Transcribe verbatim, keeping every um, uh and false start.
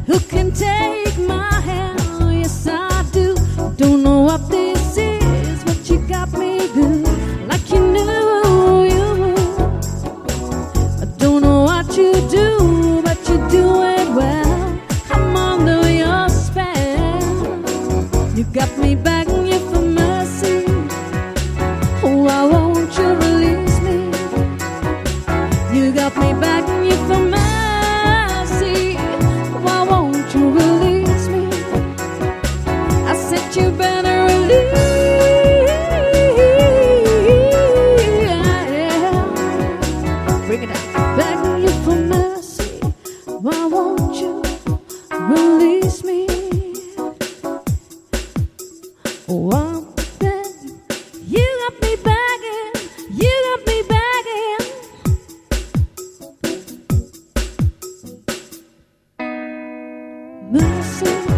Who can take my hand? Yes, I do. Don't know what this is, but you got me good, like you knew you would. I don't know what you do, but you do it well. I'm under your spell. You got me begging you for mercy. Why won't you release me? You got me begging you for mercy. Why won't you release me? I said you better release. Bring it out. Begging you for mercy. Why won't you release me? One thing, you got me begging, you got me begging. Mercy.